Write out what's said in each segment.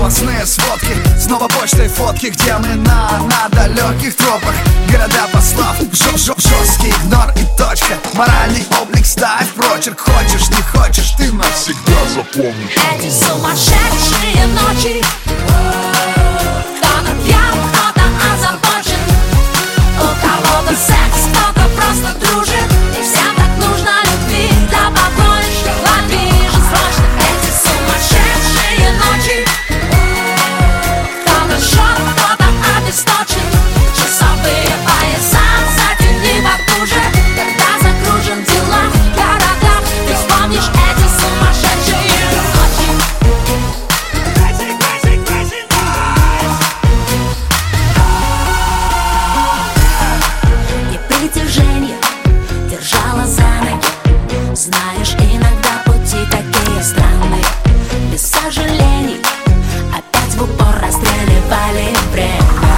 новостные сводки, снова почтой фотки, где мы на далеких тропах. Города послав, жесткий игнор и точка. Моральный облик ставь прочерк. Хочешь, не хочешь, ты навсегда запомнишь эти сумасшедшие ночи. Кто-то пьян, кто-то озабочен, у кого-то секс, кто-то просто дружит. И всем так нужно любви, да побольше, лови же срочно эти сумасшедшие ночи. Кто-то жжет, кто-то обесточен, часовые пояса затяни потуже. Когда закружен дела в городах, ты вспомнишь эти сумасшедшие ночи. Непритяжение держало за ноги. Знаешь, иногда пути такие странные. Без сожалений опять в упор расстреливали время.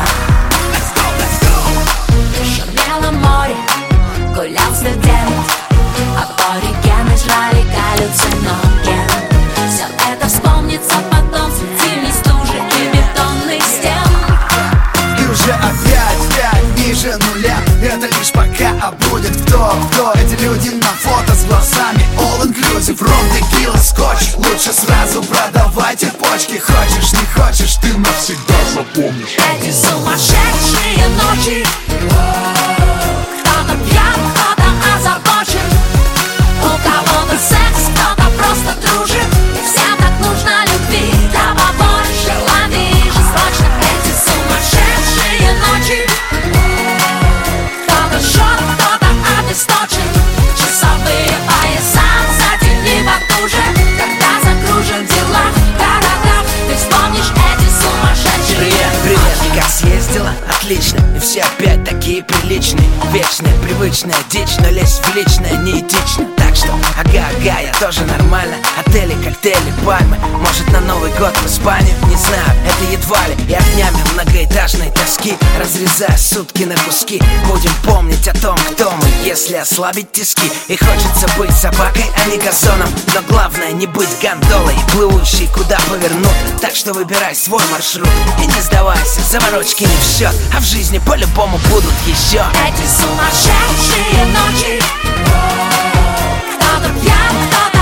Шумело море, гулял студент, аборигены жрали галлюциноген. Все это вспомнится потом среди стужи и бетонных стен. И уже опять ниже нуля. Это лишь пока, а будет кто. Эти люди на фото с глазами all inclusive, ром, текила, скотч. Лучше сразу продавайте почки. Хочешь, не хочешь, ты навсегда запомнишь эти сумасшедшие ночи. Кто-то пьян, кто-то озабочен, у кого-то секс, кто-то просто дружит. И всем так нужно любви, да побольше, лови же срочно эти сумасшедшие ночи. Кто-то жжет, кто-то обесточен, часовые пояса затяни потуже. Когда закружен дела в городах, ты вспомнишь эти сумасшедшие. Привет, привет, как съездила? Отлично, и все опять такие приличные. Вечная, привычная дичь, но лезть в личное неэтично. Так что, ага, я тоже нормально. Отели, коктейли, пальмы. Может, на Новый год в Испанию? Не знаю, это едва ли. И огнями многоэтажной тоски, разрезая сутки на куски, будем помнить о том, кто мы, если ослабить тиски. И хочется быть собакой, а не газоном, но главное не быть гондолой, плывущей куда повернут. Так что выбирай свой маршрут и не сдавайся, заморочки не в счет, а в жизни по-любому будут еще эти сумасшедшие ночи. Кто-то пьян, кто-то